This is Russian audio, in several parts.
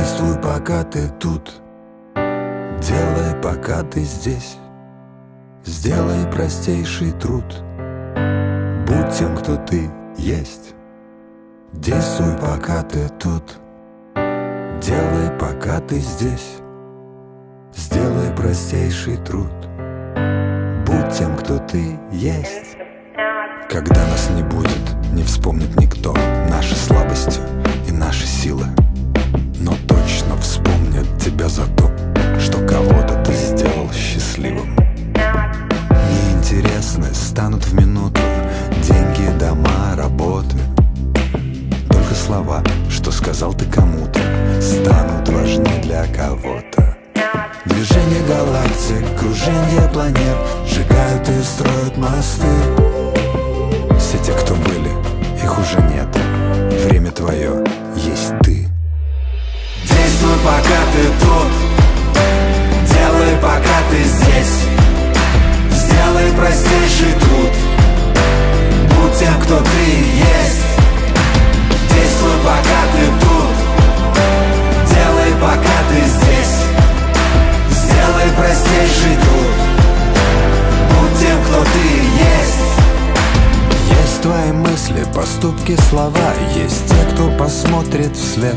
Действуй, пока ты тут, делай, пока ты здесь. Сделай простейший труд, будь тем, кто ты есть. Действуй, пока ты тут, делай, пока ты здесь. Сделай простейший труд, будь тем, кто ты есть. Когда нас не будет, не вспомнит никто наши слабости и наши силы, но точно вспомнят тебя за то, что кого-то ты сделал счастливым. Неинтересны станут в минуту деньги, дома, работы. Только слова, что сказал ты кому-то, станут важны для кого-то. Движение галактик, кружение планет сжигают и строят мосты. Все те, кто были, их уже нет. Время твое, есть ты. Действуй, пока ты тут, делай, пока ты здесь. Сделай простейший труд, будь тем, кто ты есть. Действуй, пока ты тут, делай, пока ты здесь. Сделай простейший труд, будь тем, кто ты есть. Есть твои мысли, поступки, слова. Есть те, кто посмотрит вслед.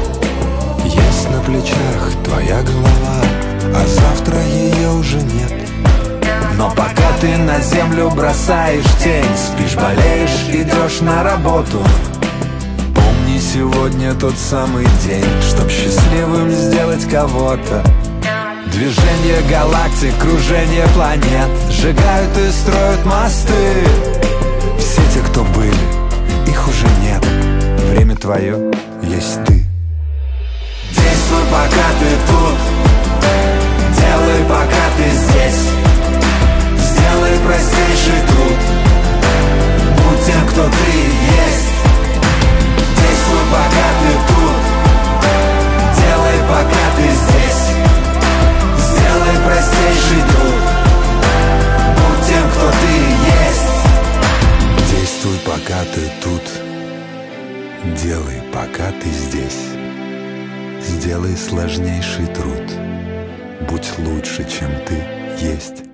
Есть на плечах твоя голова, а завтра ее уже нет. Но пока ты на землю бросаешь тень, спишь, болеешь, идешь на работу, помни, сегодня тот самый день, чтоб счастливым сделать кого-то. Движение галактик, кружение планет сжигают и строят мосты. Все те, кто были, их уже нет. Время твое, есть ты. Действуй, пока ты тут, делай, пока ты здесь. Сделай простейший труд, будь тем, кто ты есть. Действуй, пока ты тут, делай, пока ты здесь. Сделай простейший труд, будь тем, кто ты есть. Действуй, пока ты тут, делай, пока ты здесь. Сделай сложнейший труд, будь лучше, чем ты есть.